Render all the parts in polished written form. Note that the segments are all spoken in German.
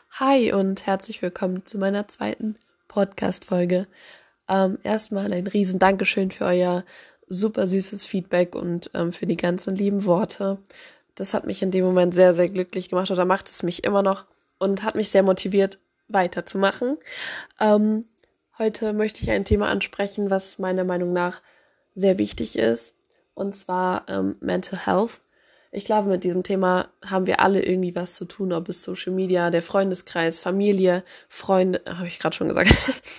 Hi und herzlich willkommen zu meiner zweiten Podcast-Folge. Erstmal ein riesen Dankeschön für euer super süßes Feedback und für die ganzen lieben Worte. Das hat mich in dem Moment sehr, sehr glücklich gemacht oder macht es mich immer noch und hat mich sehr motiviert, weiterzumachen. Heute möchte ich ein Thema ansprechen, was meiner Meinung nach sehr wichtig ist, und zwar Mental Health. Ich glaube, mit diesem Thema haben wir alle irgendwie was zu tun, ob es Social Media, der Freundeskreis, Familie, Freunde, habe ich gerade schon gesagt.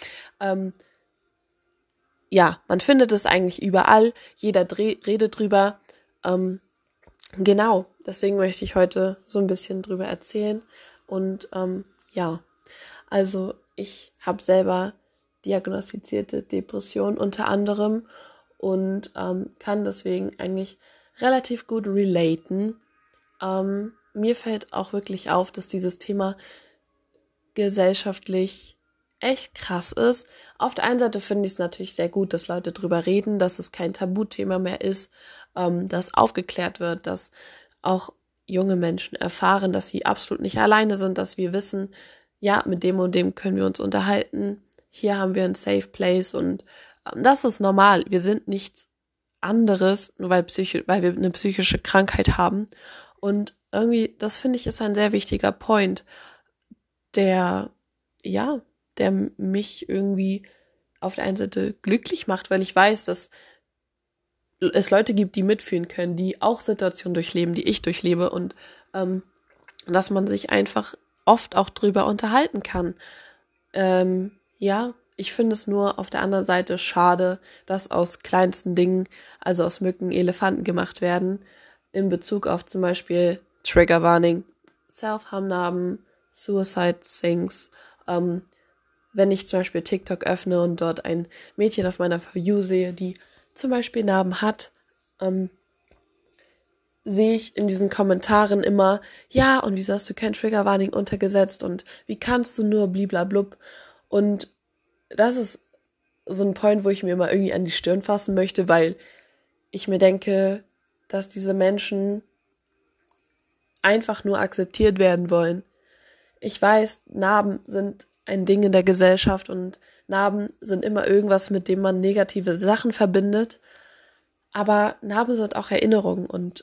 Ja, man findet es eigentlich überall, jeder redet drüber. Genau, deswegen möchte ich heute so ein bisschen drüber erzählen. Und ja, also ich habe selber diagnostizierte Depression unter anderem und kann deswegen eigentlich relativ gut relaten. Mir fällt auch wirklich auf, dass dieses Thema gesellschaftlich echt krass ist. Auf der einen Seite finde ich es natürlich sehr gut, dass Leute drüber reden, dass es kein Tabuthema mehr ist, dass aufgeklärt wird, dass auch junge Menschen erfahren, dass sie absolut nicht alleine sind, dass wir wissen, ja, mit dem und dem können wir uns unterhalten. Hier haben wir einen Safe Place und das ist normal. Wir sind nichts anderes, nur weil wir eine psychische Krankheit haben. Und irgendwie, das finde ich, ist ein sehr wichtiger Point, der mich irgendwie auf der einen Seite glücklich macht, weil ich weiß, dass es Leute gibt, die mitfühlen können, die auch Situationen durchleben, die ich durchlebe und dass man sich einfach oft auch drüber unterhalten kann. Ich finde es nur auf der anderen Seite schade, dass aus kleinsten Dingen, also aus Mücken, Elefanten gemacht werden, in Bezug auf zum Beispiel Triggerwarning, Self-Harm-Narben, Suicide Things. Wenn ich zum Beispiel TikTok öffne und dort ein Mädchen auf meiner For You sehe, die zum Beispiel Narben hat, sehe ich in diesen Kommentaren immer, ja, und wieso hast du kein Triggerwarning untergesetzt und wie kannst du nur bliblablub. Und das ist so ein Point, wo ich mir mal irgendwie an die Stirn fassen möchte, weil ich mir denke, dass diese Menschen einfach nur akzeptiert werden wollen. Ich weiß, Narben sind ein Ding in der Gesellschaft und Narben sind immer irgendwas, mit dem man negative Sachen verbindet. Aber Narben sind auch Erinnerungen und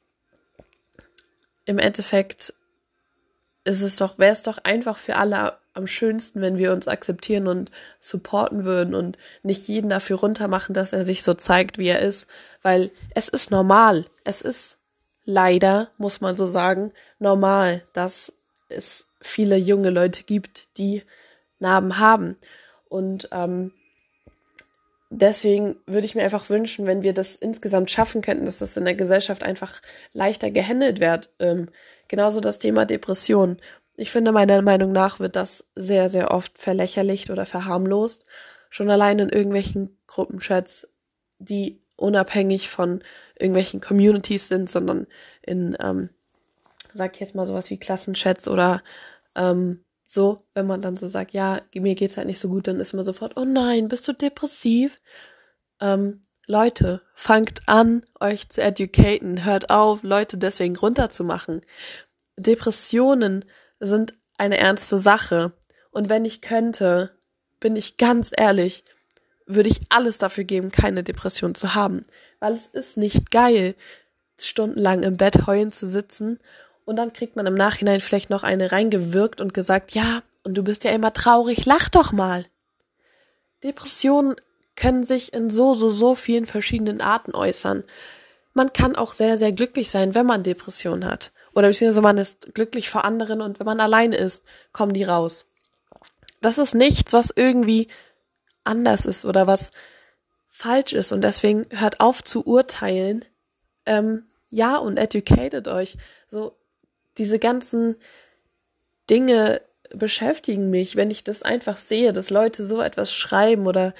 im Endeffekt wäre es doch einfach für alle am schönsten, wenn wir uns akzeptieren und supporten würden und nicht jeden dafür runtermachen, dass er sich so zeigt, wie er ist, weil es ist normal. Es ist leider, muss man so sagen, normal, dass es viele junge Leute gibt, die Narben haben. Und deswegen würde ich mir einfach wünschen, wenn wir das insgesamt schaffen könnten, dass das in der Gesellschaft einfach leichter gehandelt wird. Genauso das Thema Depression. Ich finde, meiner Meinung nach wird das sehr, sehr oft verlächerlicht oder verharmlost. Schon allein in irgendwelchen Gruppenchats, die unabhängig von irgendwelchen Communities sind, sondern in, sag ich jetzt mal sowas wie Klassenchats oder so, wenn man dann so sagt, ja, mir geht's halt nicht so gut, dann ist man sofort, oh nein, bist du depressiv? Leute, fangt an, euch zu educaten, hört auf, Leute deswegen runterzumachen. Depressionen sind eine ernste Sache. Und wenn ich könnte, bin ich ganz ehrlich, würde ich alles dafür geben, keine Depression zu haben. Weil es ist nicht geil, stundenlang im Bett heulen zu sitzen und dann kriegt man im Nachhinein vielleicht noch eine reingewirkt und gesagt, ja, und du bist ja immer traurig, lach doch mal. Depressionen können sich in so vielen verschiedenen Arten äußern. Man kann auch sehr, sehr glücklich sein, wenn man Depressionen hat. Oder beziehungsweise man ist glücklich vor anderen und wenn man alleine ist, kommen die raus. Das ist nichts, was irgendwie anders ist oder was falsch ist. Und deswegen hört auf zu urteilen. Und educated euch. So, diese ganzen Dinge beschäftigen mich, wenn ich das einfach sehe, dass Leute so etwas schreiben oder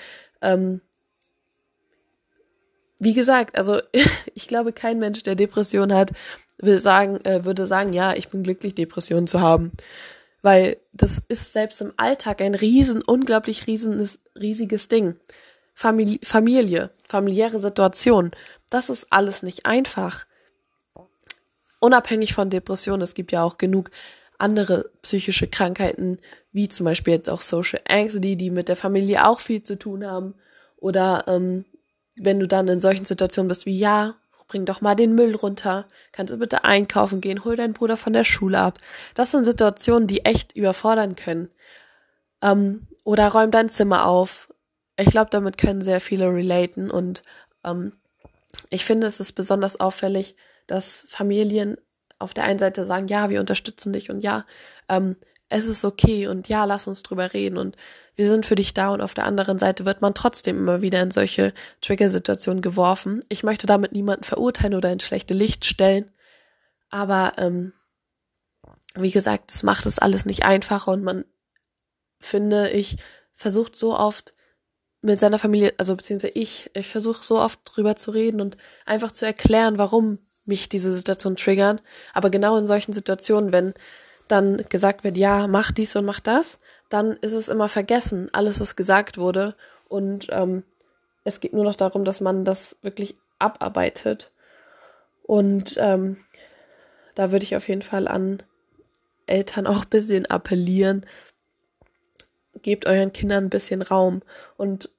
wie gesagt, also ich glaube, kein Mensch, der Depression hat, würde sagen, ja, ich bin glücklich, Depressionen zu haben. Weil das ist selbst im Alltag ein riesiges Ding. Familie, familiäre Situation, das ist alles nicht einfach. Unabhängig von Depressionen, es gibt ja auch genug andere psychische Krankheiten, wie zum Beispiel jetzt auch Social Anxiety, die mit der Familie auch viel zu tun haben. Oder wenn du dann in solchen Situationen bist wie, ja, bring doch mal den Müll runter, kannst du bitte einkaufen gehen, hol deinen Bruder von der Schule ab. Das sind Situationen, die echt überfordern können. Oder räum dein Zimmer auf. Ich glaube, damit können sehr viele relaten und ich finde, es ist besonders auffällig, dass Familien auf der einen Seite sagen, ja, wir unterstützen dich und ja, es ist okay und ja, lass uns drüber reden und wir sind für dich da, und auf der anderen Seite wird man trotzdem immer wieder in solche Trigger-Situationen geworfen. Ich möchte damit niemanden verurteilen oder ins schlechte Licht stellen, aber wie gesagt, es macht es alles nicht einfacher und man, finde ich, versucht so oft mit seiner Familie, also beziehungsweise ich versuche so oft drüber zu reden und einfach zu erklären, warum mich diese Situationen triggern, aber genau in solchen Situationen, wenn dann gesagt wird, ja, mach dies und mach das, dann ist es immer vergessen, alles, was gesagt wurde, und es geht nur noch darum, dass man das wirklich abarbeitet, und da würde ich auf jeden Fall an Eltern auch ein bisschen appellieren, gebt euren Kindern ein bisschen Raum und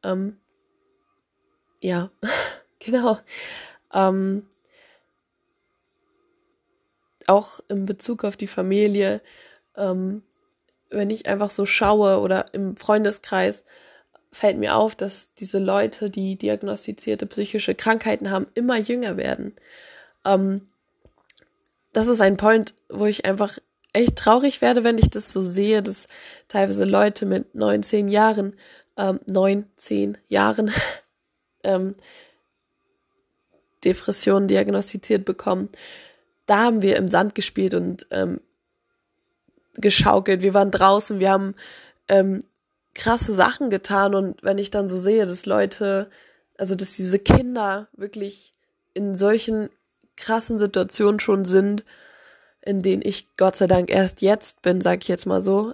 ja, genau, auch in Bezug auf die Familie, wenn ich einfach so schaue oder im Freundeskreis, fällt mir auf, dass diese Leute, die diagnostizierte psychische Krankheiten haben, immer jünger werden. Das ist ein Point, wo ich einfach echt traurig werde, wenn ich das so sehe, dass teilweise Leute mit 10 Jahren Depressionen diagnostiziert bekommen. Da haben wir im Sand gespielt und geschaukelt. Wir waren draußen, wir haben krasse Sachen getan, und wenn ich dann so sehe, dass Leute, also dass diese Kinder wirklich in solchen krassen Situationen schon sind, in denen ich Gott sei Dank erst jetzt bin, sag ich jetzt mal so,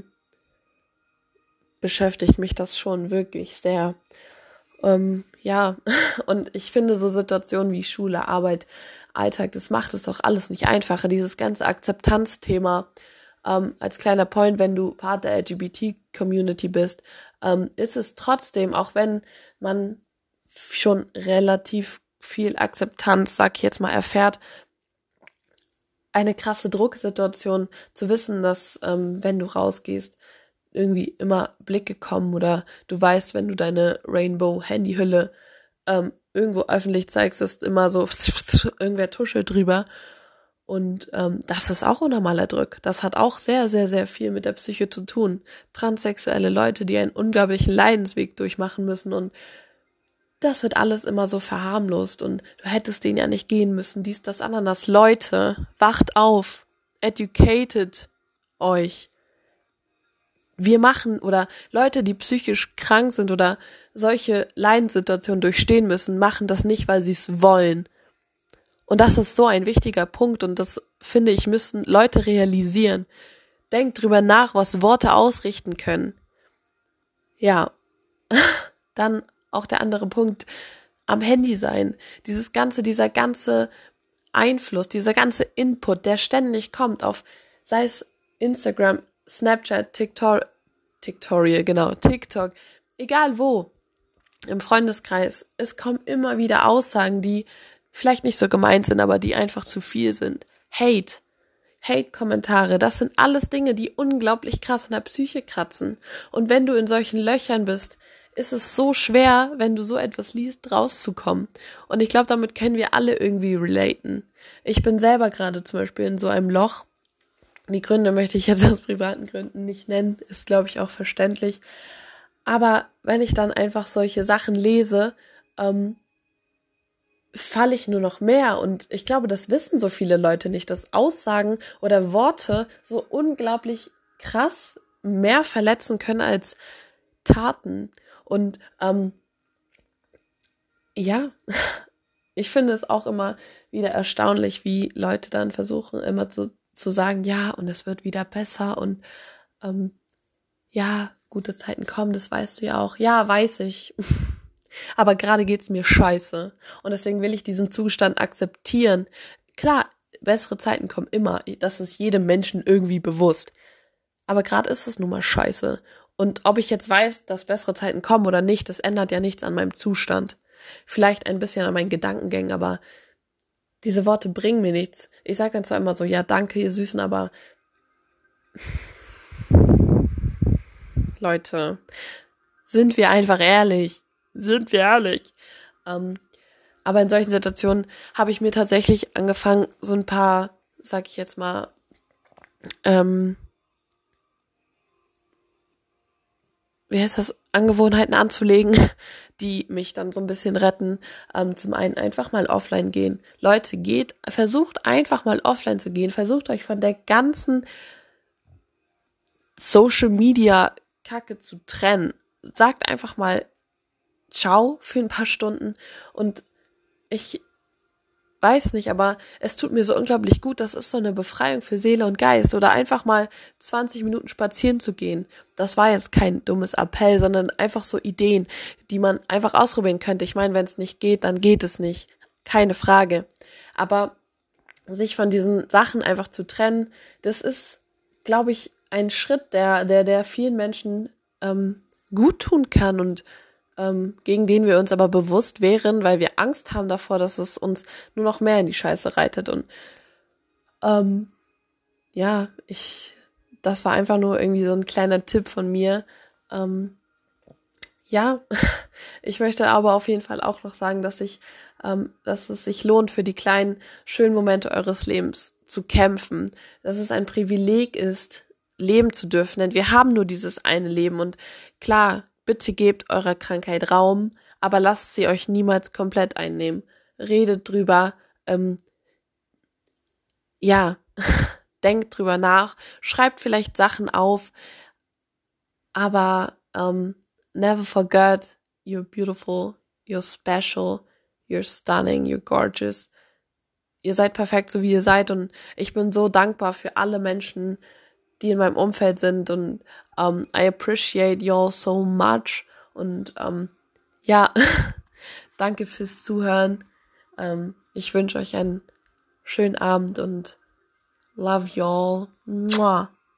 beschäftigt mich das schon wirklich sehr. Ja, und ich finde so Situationen wie Schule, Arbeit, Alltag, das macht es doch alles nicht einfacher, dieses ganze Akzeptanzthema. Als kleiner Point, wenn du Part der LGBT-Community bist, ist es trotzdem, auch wenn man schon relativ viel Akzeptanz, sag ich jetzt mal, erfährt, eine krasse Drucksituation zu wissen, dass wenn du rausgehst, irgendwie immer Blicke kommen, oder du weißt, wenn du deine Rainbow-Handyhülle irgendwo öffentlich zeigst, ist immer so irgendwer tuschelt drüber. Und das ist auch unnormaler Druck. Das hat auch sehr, sehr, sehr viel mit der Psyche zu tun. Transsexuelle Leute, die einen unglaublichen Leidensweg durchmachen müssen, und das wird alles immer so verharmlost und du hättest den ja nicht gehen müssen, dies, das, Ananas. Leute, wacht auf, educated euch. Wir machen, oder Leute, die psychisch krank sind oder solche Leidenssituationen durchstehen müssen, machen das nicht, weil sie es wollen. Und das ist so ein wichtiger Punkt, und das, finde ich, müssen Leute realisieren. Denkt drüber nach, was Worte ausrichten können. Ja, dann auch der andere Punkt, am Handy sein. Dieser ganze Einfluss, dieser ganze Input, der ständig kommt auf, sei es Instagram, Snapchat, TikTok, egal wo, im Freundeskreis. Es kommen immer wieder Aussagen, die vielleicht nicht so gemeint sind, aber die einfach zu viel sind. Hate-Kommentare, das sind alles Dinge, die unglaublich krass an der Psyche kratzen. Und wenn du in solchen Löchern bist, ist es so schwer, wenn du so etwas liest, rauszukommen. Und ich glaube, damit können wir alle irgendwie relaten. Ich bin selber gerade zum Beispiel in so einem Loch. Die Gründe möchte ich jetzt aus privaten Gründen nicht nennen, ist, glaube ich, auch verständlich. Aber wenn ich dann einfach solche Sachen lese, falle ich nur noch mehr, und ich glaube, das wissen so viele Leute nicht, dass Aussagen oder Worte so unglaublich krass mehr verletzen können als Taten. Und ja, ich finde es auch immer wieder erstaunlich, wie Leute dann versuchen, immer zu sagen, ja, und es wird wieder besser und ja, gute Zeiten kommen, das weißt du ja auch. Ja, weiß ich. Aber gerade geht's mir scheiße. Und deswegen will ich diesen Zustand akzeptieren. Klar, bessere Zeiten kommen immer. Das ist jedem Menschen irgendwie bewusst. Aber gerade ist es nun mal scheiße. Und ob ich jetzt weiß, dass bessere Zeiten kommen oder nicht, das ändert ja nichts an meinem Zustand. Vielleicht ein bisschen an meinen Gedankengängen, aber diese Worte bringen mir nichts. Ich sage dann zwar immer so, ja, danke, ihr Süßen, aber Leute, sind wir einfach ehrlich. Sind wir ehrlich. Aber in solchen Situationen habe ich mir tatsächlich angefangen, so ein paar, sag ich jetzt mal, Angewohnheiten anzulegen, die mich dann so ein bisschen retten. Zum einen einfach mal offline gehen. Leute, versucht einfach mal offline zu gehen. Versucht euch von der ganzen Social Media Kacke zu trennen. Sagt einfach mal ciao für ein paar Stunden und ich weiß nicht, aber es tut mir so unglaublich gut, das ist so eine Befreiung für Seele und Geist oder einfach mal 20 Minuten spazieren zu gehen. Das war jetzt kein dummes Appell, sondern einfach so Ideen, die man einfach ausprobieren könnte. Ich meine, wenn es nicht geht, dann geht es nicht. Keine Frage. Aber sich von diesen Sachen einfach zu trennen, das ist, glaube ich, ein Schritt, der vielen Menschen gut tun kann und gegen den wir uns aber bewusst wehren, weil wir Angst haben davor, dass es uns nur noch mehr in die Scheiße reitet. Und das war einfach nur irgendwie so ein kleiner Tipp von mir. Ich möchte aber auf jeden Fall auch noch sagen, dass es sich lohnt, für die kleinen, schönen Momente eures Lebens zu kämpfen. Dass es ein Privileg ist, leben zu dürfen, denn wir haben nur dieses eine Leben und klar, bitte gebt eurer Krankheit Raum, aber lasst sie euch niemals komplett einnehmen. Redet drüber, denkt drüber nach, schreibt vielleicht Sachen auf, aber never forget, you're beautiful, you're special, you're stunning, you're gorgeous. Ihr seid perfekt, so wie ihr seid und ich bin so dankbar für alle Menschen, die in meinem Umfeld sind und I appreciate y'all so much und danke fürs Zuhören. Ich wünsche euch einen schönen Abend und love y'all. Mua.